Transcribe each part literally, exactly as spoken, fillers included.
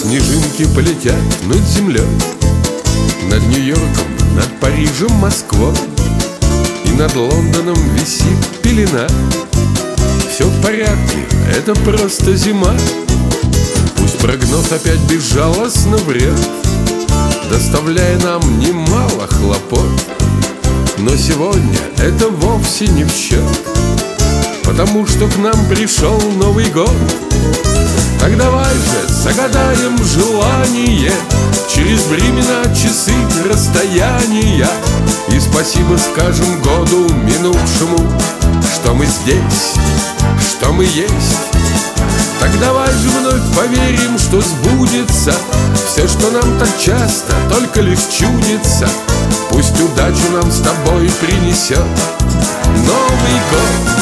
снежинки полетят над землей, над Нью-Йорком, над Парижем, Москвой, и над Лондоном висит пелена. Все в порядке, это просто зима. Пусть прогноз опять безжалостно врет, доставляя нам немало хлопот, но сегодня это вовсе не в счет, потому что к нам пришел Новый год. Так давай же загадаем желание через времена, часы, расстояния, и спасибо скажем году минувшему, что мы здесь, что мы есть. Так давай же вновь поверим, что сбудется все, что нам так часто только лишь чудится. Пусть удачу нам с тобой принесет Новый год.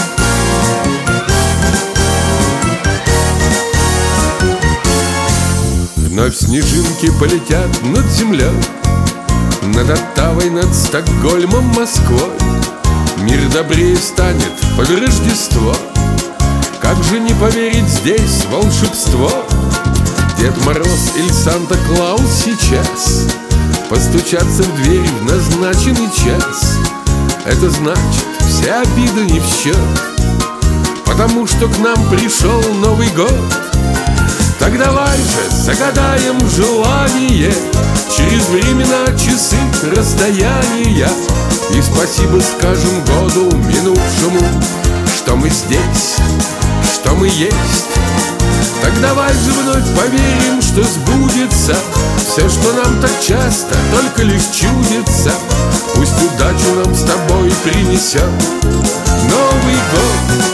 Вновь снежинки полетят над землей, над Оттавой, над Стокгольмом, Москвой. Мир добрее станет под Рождество. Как же не поверить здесь в волшебство? Дед Мороз или Санта-Клаус сейчас постучатся в дверь в назначенный час. Это значит, все обиды не в счет, потому что к нам пришел Новый год. Так давай же загадаем желание через времена, часы, расстояния, и спасибо скажем году минувшему, что мы здесь, что мы есть. Так давай же вновь поверим, что сбудется все, что нам так часто только лишь чудится. Пусть удачу нам с тобой принесет Новый год.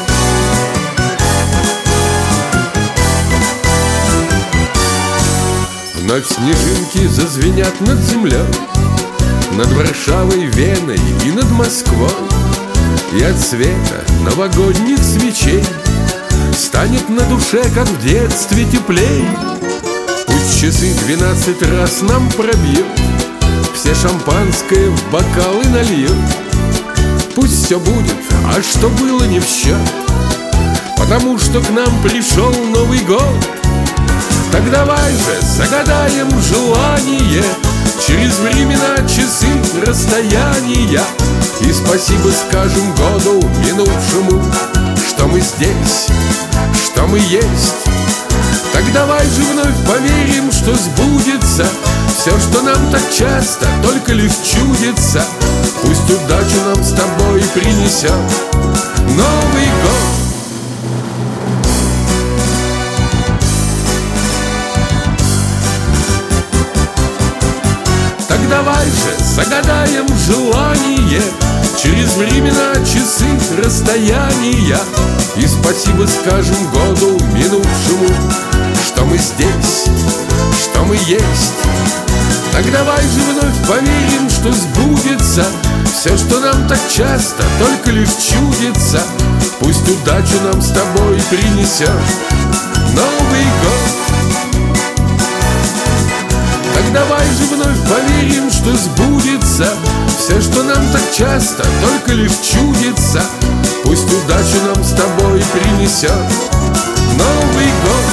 Вновь снежинки зазвенят над землей, над Варшавой, Веной и над Москвой, и от света новогодних свечей станет на душе, как в детстве, теплей. Пусть часы двенадцать раз нам пробьют, все шампанское в бокалы нальют. Пусть все будет, а что было не в счет, потому что к нам пришел Новый год. Так давай же загадаем желание через времена, часы, расстояния, и спасибо скажем году минувшему, что мы здесь, что мы есть. Так давай же вновь поверим, что сбудется все, что нам так часто только лишь чудится. Пусть удачу нам с тобой принесет Новый год. Так давай же загадаем желание через времена, часы, расстояния, и спасибо скажем году минувшему, что мы здесь, что мы есть. Так давай же вновь поверим, что сбудется все, что нам так часто только лишь чудится. Пусть удачу нам с тобой принесет Новый год. Так давай же вновь поверим, что сбудется все, что нам так часто только лишь чудится. Пусть удачу нам с тобой принесет Новый год.